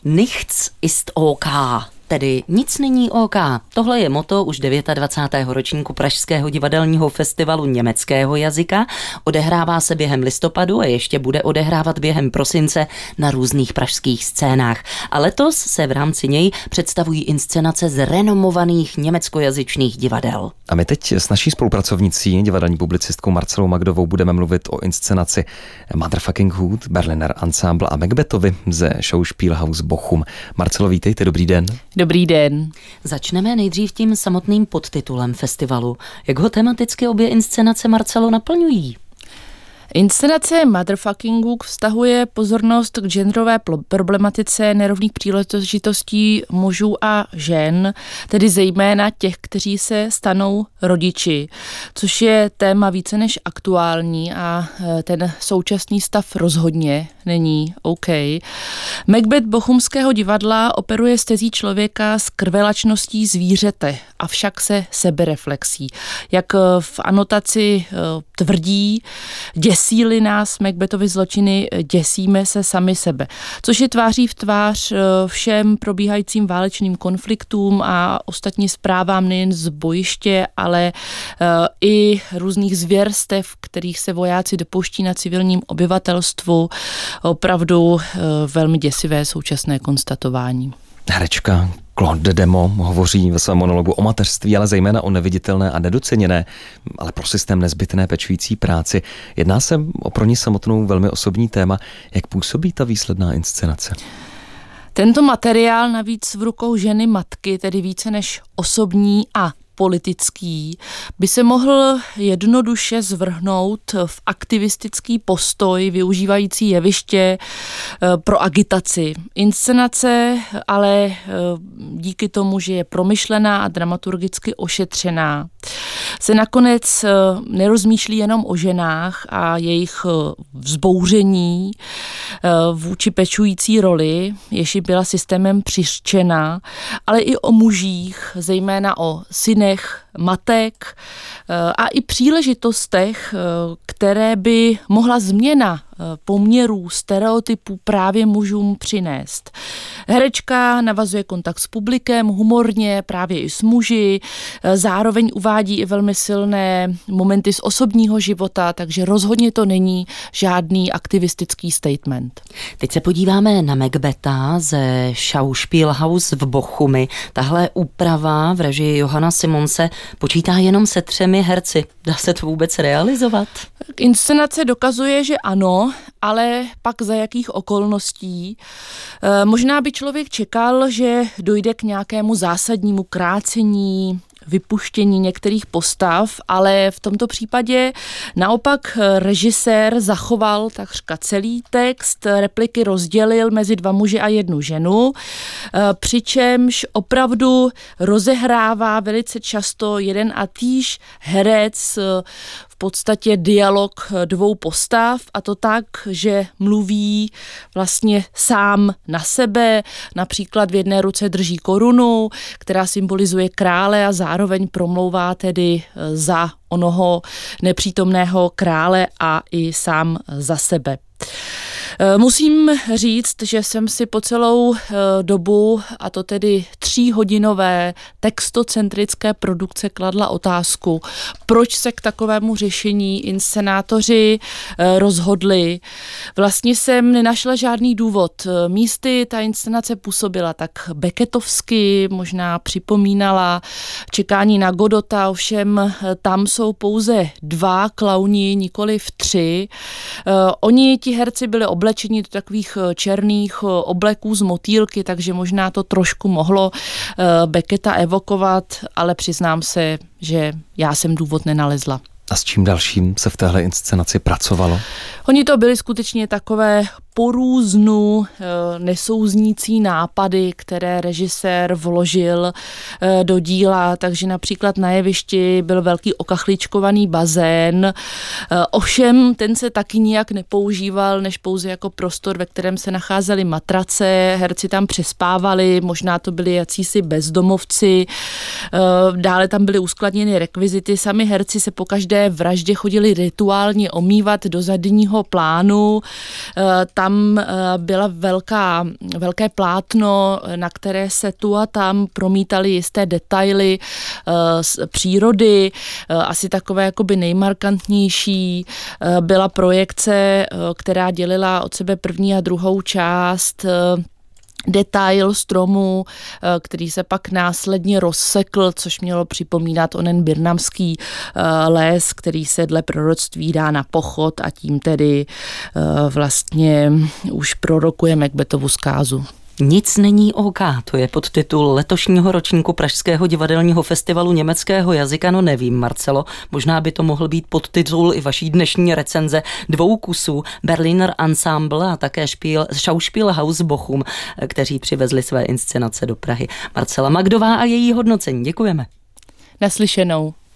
Nichts ist OK, tedy nic není OK. Tohle je motto už 29. ročníku Pražského divadelního festivalu německého jazyka. Odehrává se během listopadu a ještě bude odehrávat během prosince na různých pražských scénách. A letos se v rámci něj představují inscenace z renomovaných německojazyčných divadel. A my teď s naší spolupracovnicí, divadelní publicistkou Marcelou Magdovou, budeme mluvit o inscenaci Motherfucking Hood, Berliner Ensemble a Macbethovi ze Schauspielhaus Bochum. Marcelo, vítejte, dobrý den. Dobrý den. Začneme nejdřív tím samotným podtitulem festivalu. Jak ho tematicky obě inscenace, Marcelo, naplňují? Inscenace Motherfucking Hood vztahuje pozornost k genderové problematice nerovných příležitostí mužů a žen, tedy zejména těch, kteří se stanou rodiči, což je téma více než aktuální a ten současný stav rozhodně není OK. Macbeth Bochumského divadla operuje s tezí člověka s krvelačností zvířete, avšak se sebereflexí. Jak v anotaci tvrdí, děsí-li nás Macbethovy zločiny, děsíme se sami sebe. Což je tváří v tvář všem probíhajícím válečným konfliktům a ostatně zprávám nejen z bojiště, ale i různých zvěrstev, kterých se vojáci dopouští na civilním obyvatelstvu. Opravdu velmi děsivé současné konstatování. Herečka Claude Demo hovoří ve svém monologu o mateřství, ale zejména o neviditelné a nedoceněné, ale pro systém nezbytné pečující práci. Jedná se o pro ní samotnou velmi osobní téma. Jak působí ta výsledná inscenace? Tento materiál navíc v rukou ženy matky, tedy více než osobní a politický, by se mohl jednoduše zvrhnout v aktivistický postoj využívající jeviště pro agitaci. Inscenace ale díky tomu, že je promyšlená a dramaturgicky ošetřená, se nakonec nerozmýšlí jenom o ženách a jejich vzbouření vůči pečující roli, jež byla systémem přiřčena, ale i o mužích, zejména o synech, matek a i příležitostech, které by mohla změna poměrů, stereotypů právě mužům přinést. Herečka navazuje kontakt s publikem, humorně, právě i s muži, zároveň uvádí i velmi silné momenty z osobního života, takže rozhodně to není žádný aktivistický statement. Teď se podíváme na Macbetha ze Schauspielhaus v Bochumi. Tahle úprava v režii Johana Simonse počítá jenom se 3 herci. Dá se to vůbec realizovat? Inscenace dokazuje, že ano, ale pak za jakých okolností. Možná by člověk čekal, že dojde k nějakému zásadnímu krácení, vypuštění některých postav, ale v tomto případě naopak režisér zachoval takřka celý text, repliky rozdělil mezi 2 muže a 1 ženu, přičemž opravdu rozehrává velice často jeden a týž herec v podstatě dialog 2 postav, a to tak, že mluví vlastně sám na sebe, například v jedné ruce drží korunu, která symbolizuje krále a zároveň promlouvá tedy za onoho nepřítomného krále a i sám za sebe. Musím říct, že jsem si po celou dobu, a to tedy 3hodinové textocentrické produkce, kladla otázku, proč se k takovému řešení inscenátoři rozhodli. Vlastně jsem nenašla žádný důvod. Místy ta inscenace působila tak beckettovsky, možná připomínala Čekání na Godota, ovšem tam jsou pouze 2 klauni, nikoliv 3. Oni, ti herci, byli oblečení do takových černých obleků z motýlky, takže možná to trošku mohlo Becketa evokovat, ale přiznám se, že já jsem důvod nenalezla. A s čím dalším se v téhle inscenaci pracovalo? Oni to byly skutečně takové porůznu nesouznící nápady, které režisér vložil do díla, takže například na jevišti byl velký okachličkovaný bazén, ovšem ten se taky nijak nepoužíval, než pouze jako prostor, ve kterém se nacházely matrace, herci tam přespávali, možná to byli jacísi bezdomovci, dále tam byly uskladněny rekvizity, sami herci se po každé vraždě chodili rituálně omývat do zadního plánu, tam tam byla velké plátno, na které se tu a tam promítaly jisté detaily z přírody. Asi takové jakoby nejmarkantnější byla projekce, která dělila od sebe první a druhou část, detail stromu, který se pak následně rozsekl, což mělo připomínat onen birnamský les, který se dle proroctví dá na pochod a tím tedy vlastně už prorokujeme Macbethovu zkázu. Nic není OK, to je podtitul letošního ročníku Pražského divadelního festivalu německého jazyka. No nevím, Marcelo, možná by to mohl být podtitul i vaší dnešní recenze 2 kusů Berliner Ensemble a také Schauspielhaus Bochum, kteří přivezli své inscenace do Prahy. Marcela Magdová a její hodnocení. Děkujeme. Naslyšenou.